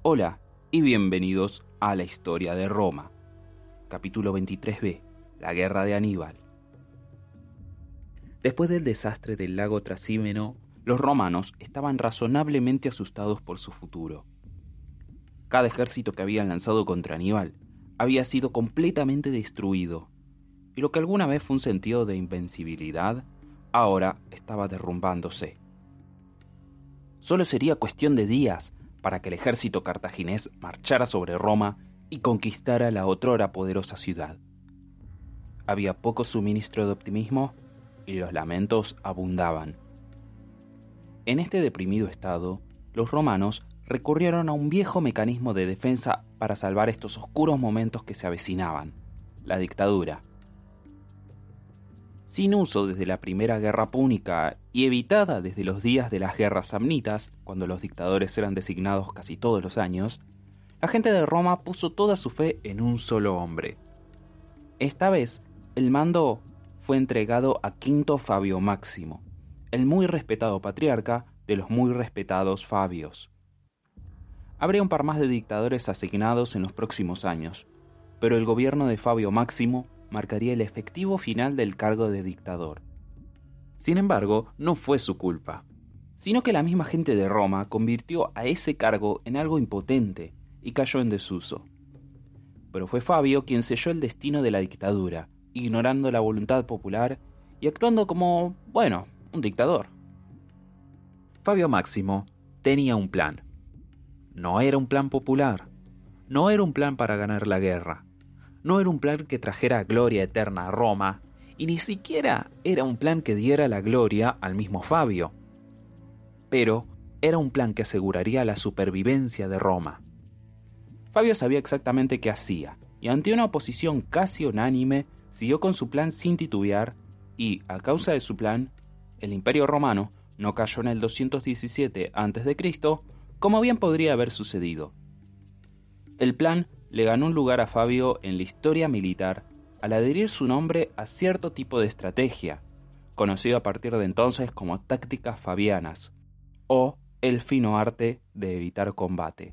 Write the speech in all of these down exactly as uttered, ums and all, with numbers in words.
Hola y bienvenidos a la historia de Roma. Capítulo veintitrés be, la guerra de Aníbal. Después del desastre del lago Trasímeno, los romanos estaban razonablemente asustados por su futuro. Cada ejército que habían lanzado contra Aníbal había sido completamente destruido, y lo que alguna vez fue un sentido de invencibilidad, ahora estaba derrumbándose. Solo sería cuestión de días para que el ejército cartaginés marchara sobre Roma y conquistara la otrora poderosa ciudad. Había poco suministro de optimismo y los lamentos abundaban. En este deprimido estado, los romanos recurrieron a un viejo mecanismo de defensa para salvar estos oscuros momentos que se avecinaban: la dictadura. Sin uso desde la primera guerra púnica y evitada desde los días de las guerras samnitas, cuando los dictadores eran designados casi todos los años, la gente de Roma puso toda su fe en un solo hombre. Esta vez, el mando fue entregado a Quinto Fabio Máximo, el muy respetado patriarca de los muy respetados Fabios. Habría un par más de dictadores asignados en los próximos años, pero el gobierno de Fabio Máximo marcaría el efectivo final del cargo de dictador. Sin embargo, no fue su culpa, sino que la misma gente de Roma convirtió a ese cargo en algo impotente y cayó en desuso. Pero fue Fabio quien selló el destino de la dictadura, ignorando la voluntad popular y actuando como, bueno, un dictador. Fabio Máximo tenía un plan. No era un plan popular, no era un plan para ganar la guerra, no era un plan que trajera gloria eterna a Roma, y ni siquiera era un plan que diera la gloria al mismo Fabio. Pero era un plan que aseguraría la supervivencia de Roma. Fabio sabía exactamente qué hacía, y ante una oposición casi unánime, siguió con su plan sin titubear, y, a causa de su plan, el Imperio Romano no cayó en el doscientos diecisiete antes de Cristo, como bien podría haber sucedido. El plan le ganó un lugar a Fabio en la historia militar al adherir su nombre a cierto tipo de estrategia, conocido a partir de entonces como tácticas fabianas, o el fino arte de evitar combate.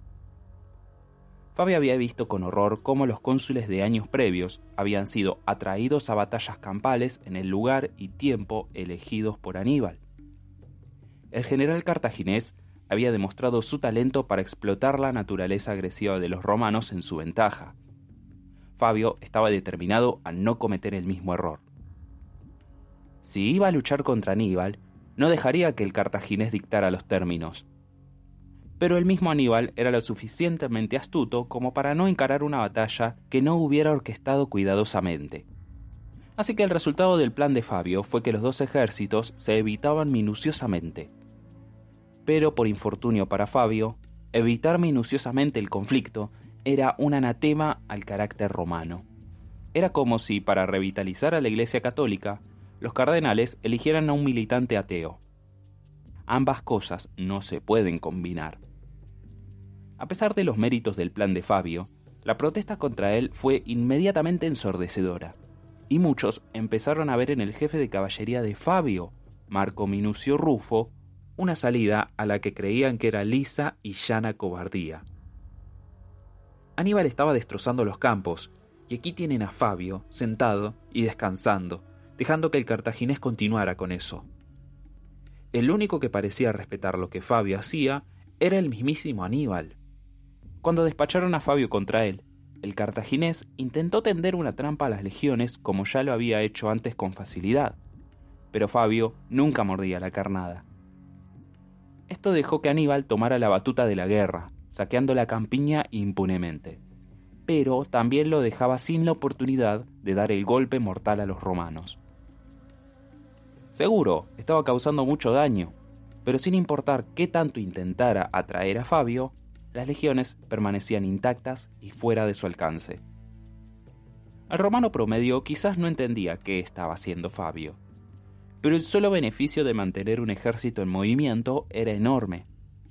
Fabio había visto con horror cómo los cónsules de años previos habían sido atraídos a batallas campales en el lugar y tiempo elegidos por Aníbal. El general cartaginés había demostrado su talento para explotar la naturaleza agresiva de los romanos en su ventaja. Fabio estaba determinado a no cometer el mismo error. Si iba a luchar contra Aníbal, no dejaría que el cartaginés dictara los términos. Pero el mismo Aníbal era lo suficientemente astuto como para no encarar una batalla que no hubiera orquestado cuidadosamente. Así que el resultado del plan de Fabio fue que los dos ejércitos se evitaban minuciosamente. Pero por infortunio para Fabio, evitar minuciosamente el conflicto era un anatema al carácter romano. Era como si, para revitalizar a la Iglesia Católica, los cardenales eligieran a un militante ateo. Ambas cosas no se pueden combinar. A pesar de los méritos del plan de Fabio, la protesta contra él fue inmediatamente ensordecedora, y muchos empezaron a ver en el jefe de caballería de Fabio, Marco Minucio Rufo, una salida a la que creían que era lisa y llana cobardía. Aníbal estaba destrozando los campos, y aquí tienen a Fabio sentado y descansando, dejando que el cartaginés continuara con eso. El único que parecía respetar lo que Fabio hacía era el mismísimo Aníbal. Cuando despacharon a Fabio contra él, el cartaginés intentó tender una trampa a las legiones como ya lo había hecho antes con facilidad, pero Fabio nunca mordía la carnada. Esto dejó que Aníbal tomara la batuta de la guerra, saqueando la campiña impunemente, pero también lo dejaba sin la oportunidad de dar el golpe mortal a los romanos. Seguro, estaba causando mucho daño, pero sin importar qué tanto intentara atraer a Fabio, las legiones permanecían intactas y fuera de su alcance. El romano promedio quizás no entendía qué estaba haciendo Fabio, pero el solo beneficio de mantener un ejército en movimiento era enorme.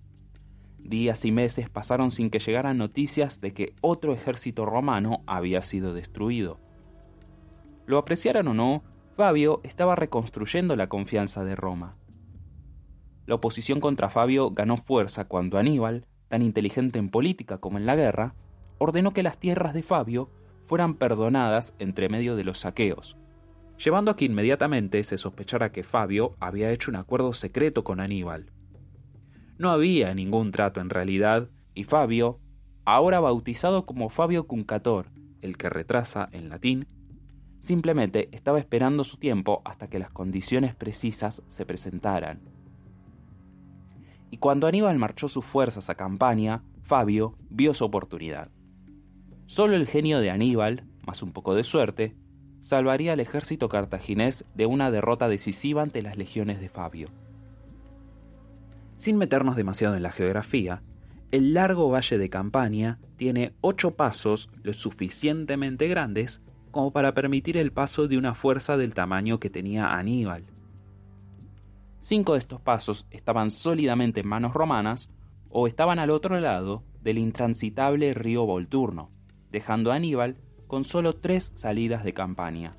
Días y meses pasaron sin que llegaran noticias de que otro ejército romano había sido destruido. Lo apreciaran o no, Fabio estaba reconstruyendo la confianza de Roma. La oposición contra Fabio ganó fuerza cuando Aníbal, tan inteligente en política como en la guerra, ordenó que las tierras de Fabio fueran perdonadas entre medio de los saqueos, llevando a que inmediatamente se sospechara que Fabio había hecho un acuerdo secreto con Aníbal. No había ningún trato en realidad, y Fabio, ahora bautizado como Fabio Cuncator, el que retrasa en latín, simplemente estaba esperando su tiempo hasta que las condiciones precisas se presentaran. Y cuando Aníbal marchó sus fuerzas a Campania, Fabio vio su oportunidad. Solo el genio de Aníbal, más un poco de suerte, salvaría al ejército cartaginés de una derrota decisiva ante las legiones de Fabio. Sin meternos demasiado en la geografía, el largo valle de Campania tiene ocho pasos lo suficientemente grandes como para permitir el paso de una fuerza del tamaño que tenía Aníbal. Cinco de estos pasos estaban sólidamente en manos romanas o estaban al otro lado del intransitable río Volturno, dejando a Aníbal con solo tres salidas de Campania.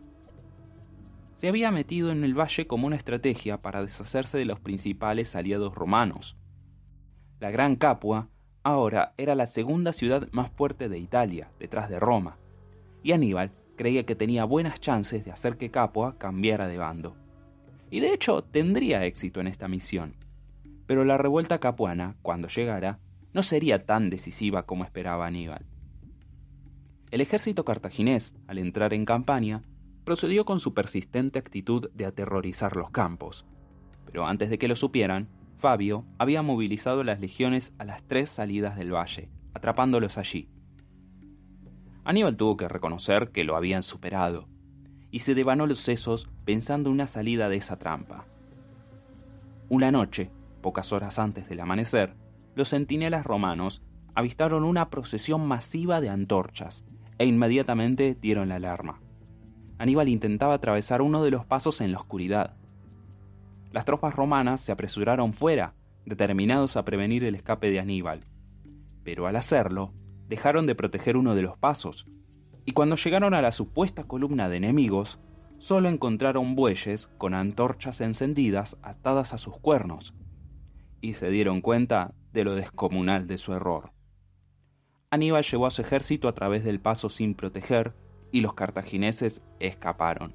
Se había metido en el valle como una estrategia para deshacerse de los principales aliados romanos. La Gran Capua ahora era la segunda ciudad más fuerte de Italia, detrás de Roma, y Aníbal creía que tenía buenas chances de hacer que Capua cambiara de bando. Y de hecho tendría éxito en esta misión. Pero la revuelta capuana, cuando llegara, no sería tan decisiva como esperaba Aníbal. El ejército cartaginés, al entrar en Campania, procedió con su persistente actitud de aterrorizar los campos. Pero antes de que lo supieran, Fabio había movilizado las legiones a las tres salidas del valle, atrapándolos allí. Aníbal tuvo que reconocer que lo habían superado, y se devanó los sesos pensando una salida de esa trampa. Una noche, pocas horas antes del amanecer, los centinelas romanos avistaron una procesión masiva de antorchas e inmediatamente dieron la alarma. Aníbal intentaba atravesar uno de los pasos en la oscuridad. Las tropas romanas se apresuraron fuera, determinados a prevenir el escape de Aníbal. Pero al hacerlo, dejaron de proteger uno de los pasos, y cuando llegaron a la supuesta columna de enemigos, solo encontraron bueyes con antorchas encendidas atadas a sus cuernos, y se dieron cuenta de lo descomunal de su error. Aníbal llevó a su ejército a través del paso sin proteger, y los cartagineses escaparon.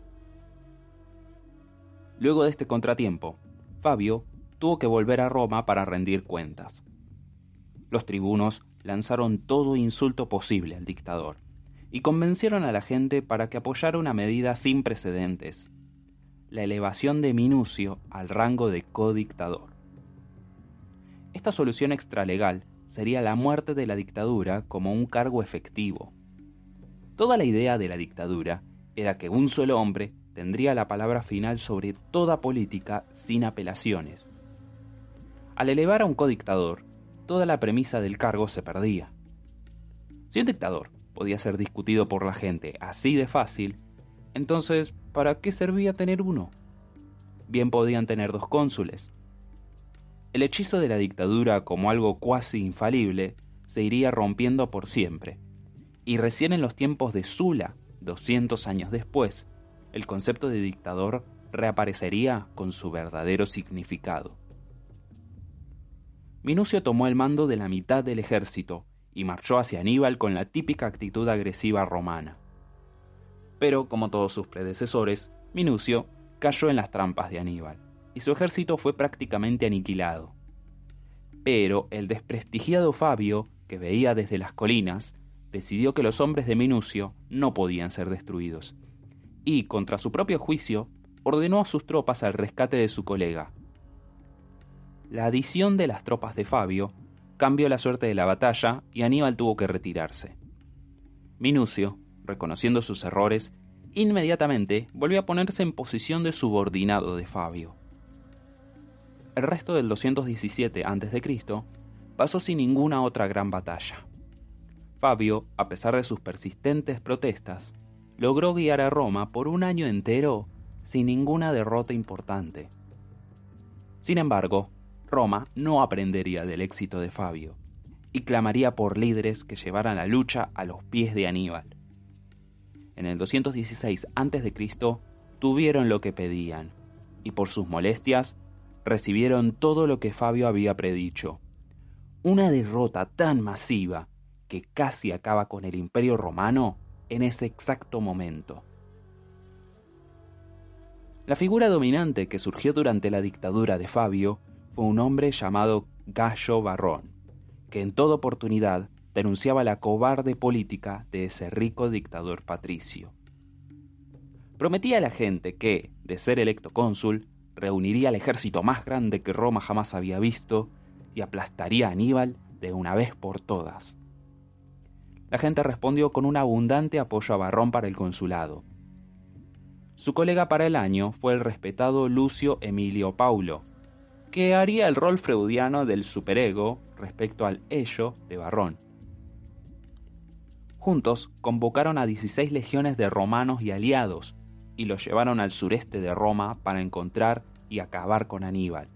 Luego de este contratiempo, Fabio tuvo que volver a Roma para rendir cuentas. Los tribunos lanzaron todo insulto posible al dictador y convencieron a la gente para que apoyara una medida sin precedentes: la elevación de Minucio al rango de codictador. Esta solución extralegal sería la muerte de la dictadura como un cargo efectivo. Toda la idea de la dictadura era que un solo hombre tendría la palabra final sobre toda política sin apelaciones. Al elevar a un codictador, toda la premisa del cargo se perdía. Si un dictador podía ser discutido por la gente así de fácil, entonces, ¿para qué servía tener uno? Bien podían tener dos cónsules. El hechizo de la dictadura como algo cuasi infalible se iría rompiendo por siempre, y recién en los tiempos de Sula, doscientos años después, el concepto de dictador reaparecería con su verdadero significado. Minucio tomó el mando de la mitad del ejército y marchó hacia Aníbal con la típica actitud agresiva romana. Pero, como todos sus predecesores, Minucio cayó en las trampas de Aníbal, y su ejército fue prácticamente aniquilado. Pero el desprestigiado Fabio, que veía desde las colinas, decidió que los hombres de Minucio no podían ser destruidos, y, contra su propio juicio, ordenó a sus tropas al rescate de su colega. La adición de las tropas de Fabio cambió la suerte de la batalla y Aníbal tuvo que retirarse. Minucio, reconociendo sus errores, inmediatamente volvió a ponerse en posición de subordinado de Fabio. El resto del doscientos diecisiete antes de Cristo pasó sin ninguna otra gran batalla. Fabio, a pesar de sus persistentes protestas, logró guiar a Roma por un año entero sin ninguna derrota importante. Sin embargo, Roma no aprendería del éxito de Fabio y clamaría por líderes que llevaran la lucha a los pies de Aníbal. En el doscientos dieciséis antes de Cristo tuvieron lo que pedían y por sus molestias recibieron todo lo que Fabio había predicho: una derrota tan masiva que casi acaba con el Imperio Romano en ese exacto momento. La figura dominante que surgió durante la dictadura de Fabio fue un hombre llamado Gayo Varrón, que en toda oportunidad denunciaba la cobarde política de ese rico dictador patricio. Prometía a la gente que, de ser electo cónsul, reuniría el ejército más grande que Roma jamás había visto y aplastaría a Aníbal de una vez por todas. La gente respondió con un abundante apoyo a Varrón para el consulado. Su colega para el año fue el respetado Lucio Emilio Paulo, que haría el rol freudiano del superego respecto al ello de Varrón. Juntos convocaron a dieciséis legiones de romanos y aliados y los llevaron al sureste de Roma para encontrar y acabar con Aníbal.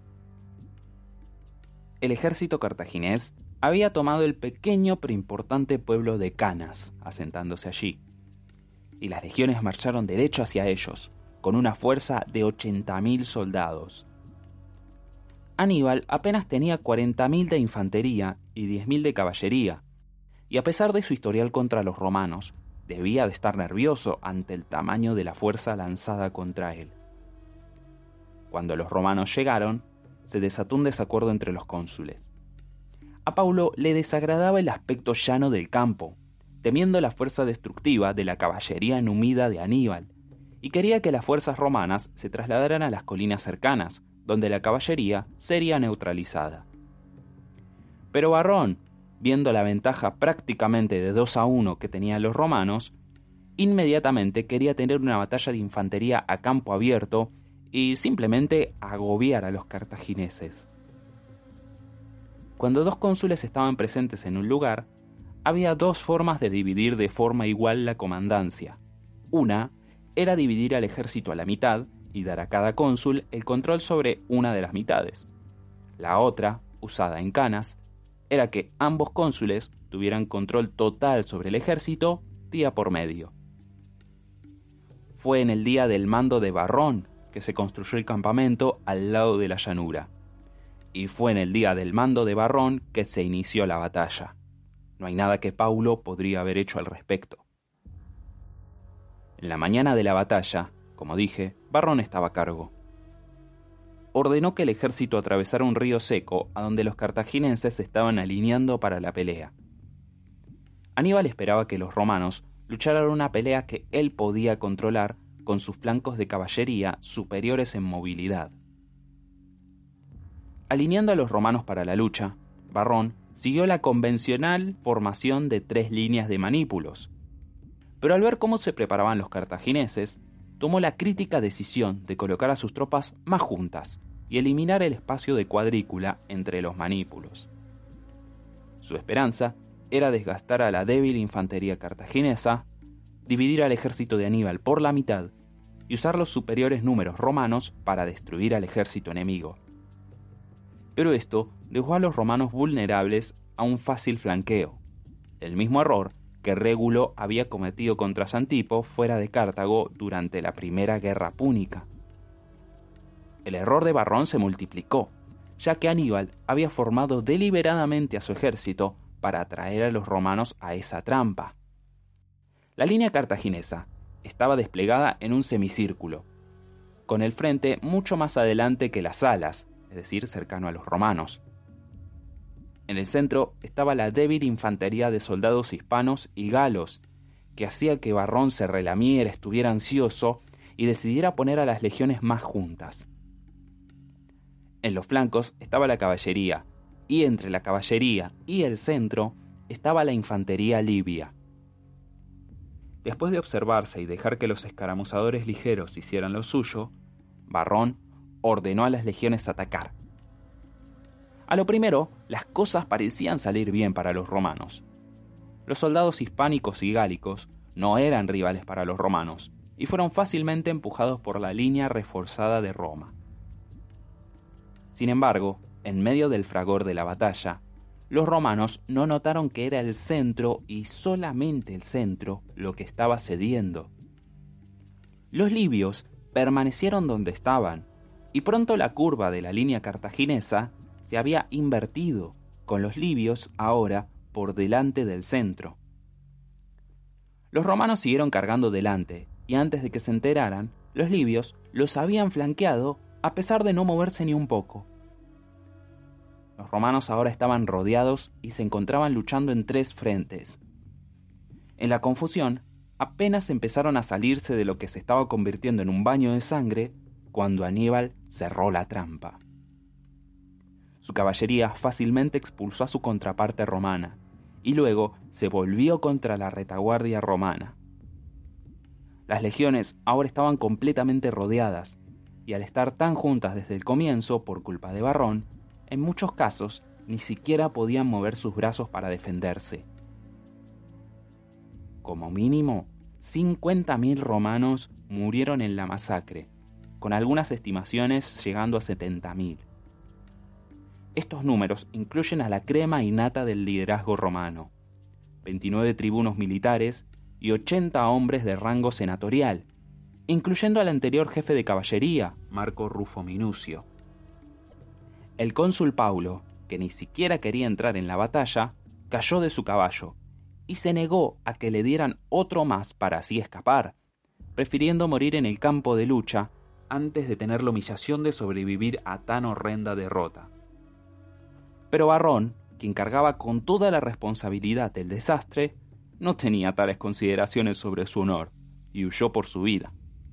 El ejército cartaginés había tomado el pequeño pero importante pueblo de Canas, asentándose allí, y las legiones marcharon derecho hacia ellos, con una fuerza de ochenta mil soldados. Aníbal apenas tenía cuarenta mil de infantería y diez mil de caballería, y a pesar de su historial contra los romanos, debía de estar nervioso ante el tamaño de la fuerza lanzada contra él. Cuando los romanos llegaron, se desató un desacuerdo entre los cónsules. A Paulo le desagradaba el aspecto llano del campo, temiendo la fuerza destructiva de la caballería numida de Aníbal, y quería que las fuerzas romanas se trasladaran a las colinas cercanas, donde la caballería sería neutralizada. Pero Varrón, viendo la ventaja prácticamente de dos a uno que tenían los romanos, inmediatamente quería tener una batalla de infantería a campo abierto y simplemente agobiar a los cartagineses. Cuando dos cónsules estaban presentes en un lugar, había dos formas de dividir de forma igual la comandancia. Una era dividir al ejército a la mitad y dar a cada cónsul el control sobre una de las mitades. La otra, usada en Canas, era que ambos cónsules tuvieran control total sobre el ejército día por medio. Fue en el día del mando de Varrón que se construyó el campamento al lado de la llanura, y fue en el día del mando de Varrón que se inició la batalla. No hay nada que Paulo podría haber hecho al respecto. En la mañana de la batalla, como dije, Varrón estaba a cargo. Ordenó que el ejército atravesara un río seco a donde los cartagineses se estaban alineando para la pelea. Aníbal esperaba que los romanos lucharan una pelea que él podía controlar con sus flancos de caballería superiores en movilidad. Alineando a los romanos para la lucha, Varrón siguió la convencional formación de tres líneas de manípulos. Pero al ver cómo se preparaban los cartagineses, tomó la crítica decisión de colocar a sus tropas más juntas y eliminar el espacio de cuadrícula entre los manípulos. Su esperanza era desgastar a la débil infantería cartaginesa, dividir al ejército de Aníbal por la mitad y usar los superiores números romanos para destruir al ejército enemigo. Pero esto dejó a los romanos vulnerables a un fácil flanqueo, el mismo error que Régulo había cometido contra Santipo fuera de Cartago durante la primera guerra púnica. El error de Varrón se multiplicó, ya que Aníbal había formado deliberadamente a su ejército para atraer a los romanos a esa trampa. La línea cartaginesa estaba desplegada en un semicírculo, con el frente mucho más adelante que las alas, es decir, cercano a los romanos. En el centro estaba la débil infantería de soldados hispanos y galos, que hacía que Varrón se relamiera, estuviera ansioso y decidiera poner a las legiones más juntas. En los flancos estaba la caballería, y entre la caballería y el centro estaba la infantería libia. Después de observarse y dejar que los escaramuzadores ligeros hicieran lo suyo, Varrón ordenó a las legiones atacar. A lo primero, las cosas parecían salir bien para los romanos. Los soldados hispánicos y gálicos no eran rivales para los romanos y fueron fácilmente empujados por la línea reforzada de Roma. Sin embargo, en medio del fragor de la batalla, los romanos no notaron que era el centro y solamente el centro lo que estaba cediendo. Los libios permanecieron donde estaban y pronto la curva de la línea cartaginesa se había invertido con los libios ahora por delante del centro. Los romanos siguieron cargando delante, y antes de que se enteraran, los libios los habían flanqueado a pesar de no moverse ni un poco. Los romanos ahora estaban rodeados y se encontraban luchando en tres frentes. En la confusión, apenas empezaron a salirse de lo que se estaba convirtiendo en un baño de sangre cuando Aníbal cerró la trampa. Su caballería fácilmente expulsó a su contraparte romana y luego se volvió contra la retaguardia romana. Las legiones ahora estaban completamente rodeadas y al estar tan juntas desde el comienzo por culpa de Varrón, en muchos casos ni siquiera podían mover sus brazos para defenderse. Como mínimo, cincuenta mil romanos murieron en la masacre, con algunas estimaciones llegando a setenta mil. Estos números incluyen a la crema innata del liderazgo romano, veintinueve tribunos militares y ochenta hombres de rango senatorial, incluyendo al anterior jefe de caballería, Marco Rufo Minucio. El cónsul Paulo, que ni siquiera quería entrar en la batalla, cayó de su caballo y se negó a que le dieran otro más para así escapar, prefiriendo morir en el campo de lucha antes de tener la humillación de sobrevivir a tan horrenda derrota. Pero Varrón, quien cargaba con toda la responsabilidad del desastre, no tenía tales consideraciones sobre su honor y huyó por su vida.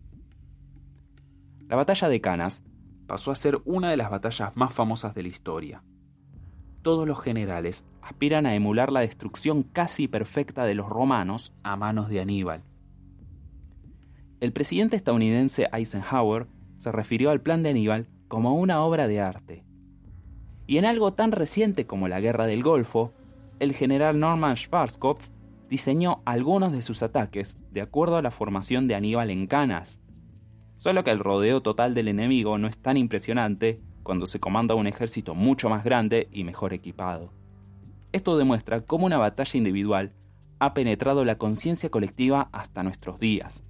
La batalla de Canas pasó a ser una de las batallas más famosas de la historia. Todos los generales aspiran a emular la destrucción casi perfecta de los romanos a manos de Aníbal. El presidente estadounidense Eisenhower se refirió al plan de Aníbal como una obra de arte. Y en algo tan reciente como la Guerra del Golfo, el general Norman Schwarzkopf diseñó algunos de sus ataques de acuerdo a la formación de Aníbal en Canas. Solo que el rodeo total del enemigo no es tan impresionante cuando se comanda un ejército mucho más grande y mejor equipado. Esto demuestra cómo una batalla individual ha penetrado la conciencia colectiva hasta nuestros días.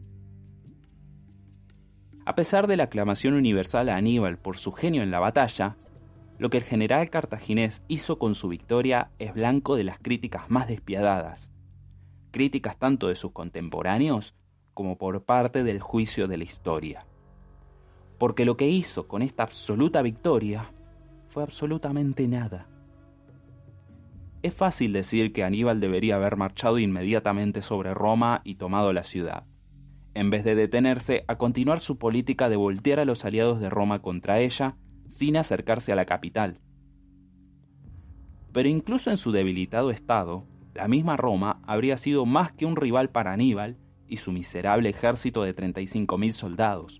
A pesar de la aclamación universal a Aníbal por su genio en la batalla, lo que el general cartaginés hizo con su victoria es blanco de las críticas más despiadadas, críticas tanto de sus contemporáneos como por parte del juicio de la historia. Porque lo que hizo con esta absoluta victoria fue absolutamente nada. Es fácil decir que Aníbal debería haber marchado inmediatamente sobre Roma y tomado la ciudad, en vez de detenerse a continuar su política de voltear a los aliados de Roma contra ella sin acercarse a la capital. Pero incluso en su debilitado estado, la misma Roma habría sido más que un rival para Aníbal y su miserable ejército de treinta y cinco mil soldados.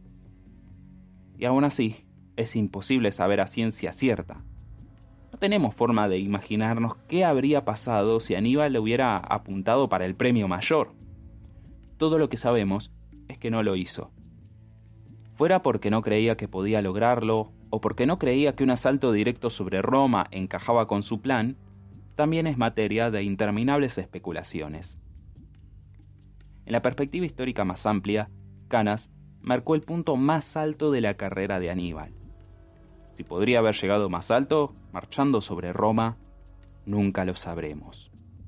Y aún así, es imposible saber a ciencia cierta. No tenemos forma de imaginarnos qué habría pasado si Aníbal le hubiera apuntado para el premio mayor. Todo lo que sabemos es que no lo hizo. Fuera porque no creía que podía lograrlo, o porque no creía que un asalto directo sobre Roma encajaba con su plan, también es materia de interminables especulaciones. En la perspectiva histórica más amplia, Canas marcó el punto más alto de la carrera de Aníbal. Si podría haber llegado más alto, marchando sobre Roma, nunca lo sabremos.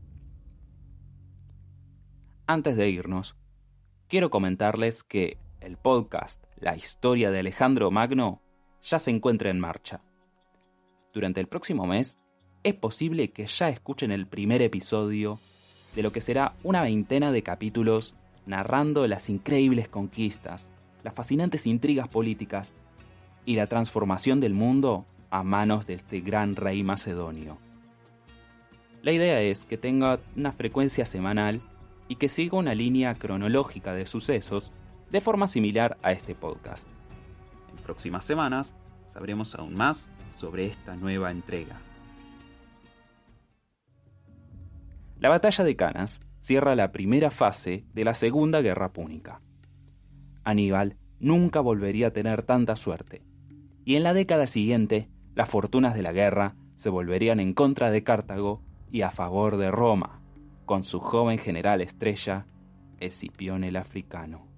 Antes de irnos, quiero comentarles que el podcast La historia de Alejandro Magno ya se encuentra en marcha. Durante el próximo mes, es posible que ya escuchen el primer episodio de lo que será una veintena de capítulos narrando las increíbles conquistas, las fascinantes intrigas políticas y la transformación del mundo a manos de este gran rey macedonio. La idea es que tenga una frecuencia semanal y que siga una línea cronológica de sucesos de forma similar a este podcast. En próximas semanas sabremos aún más sobre esta nueva entrega. La batalla de Canas cierra la primera fase de la Segunda Guerra Púnica. Aníbal nunca volvería a tener tanta suerte, y en la década siguiente las fortunas de la guerra se volverían en contra de Cartago y a favor de Roma, con su joven general estrella, Escipión el Africano.